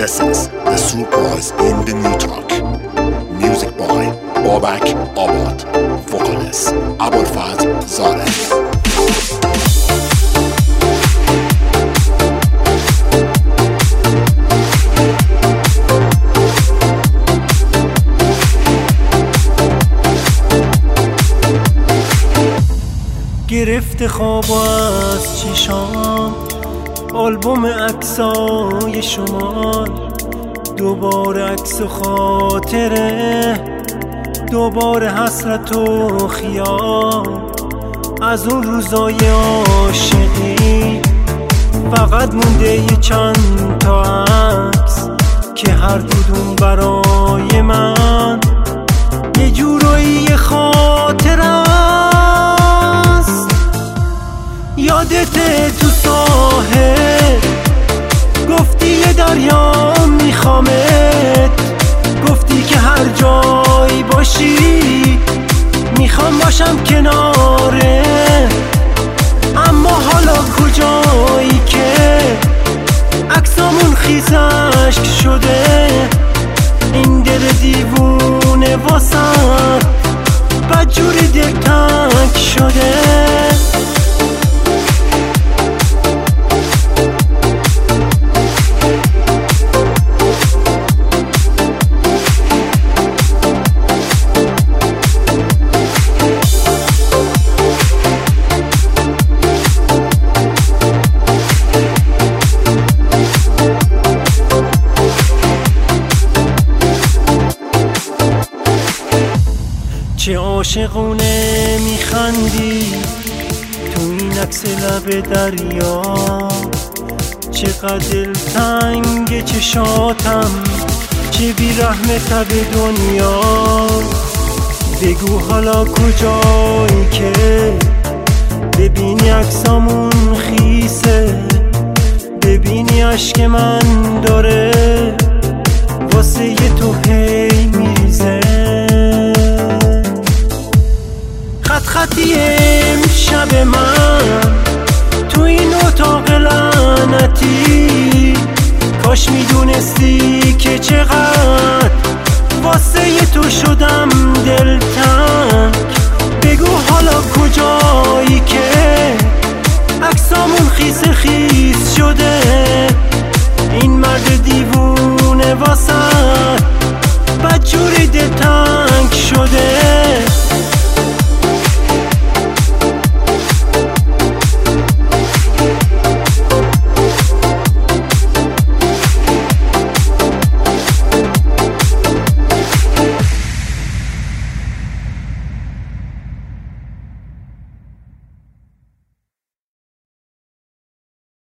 This is the surprise in the new track. Music by Babak Abad. Vocalist Abulfaz Zareh. گرفته خواب از چشام آلبوم عکسای شمال، دوباره عکس و خاطره، دوباره حسرت و خیال از اون روزای عاشقی. فقط مونده یه چند تا عکس که هر کدوم برای من یه جورایی خاطره است. یادته تو ساحل گفتی یه دریا میخوامت، گفتی که هر جایی باشی میخوام باشم کناره. اما حالا کجایی که عکسامون خیس اشک شده، این دل دیوونه واسم بدجوری دل تنگ شده. چه عاشقونه میخندی تو این عکس لب دریا، چقدر دلتنگ چشاتم، چه بیرحم تب دنیا. بگو حالا کجایی که ببینی عکسامون خیسه، ببینی عشق من داره واسه تو هی میریزه. خطی امشب من تو این اتاق لعنتی، کاش میدونستی که چقدر واسه تو شدم دلتنگ. بگو حالا کجایی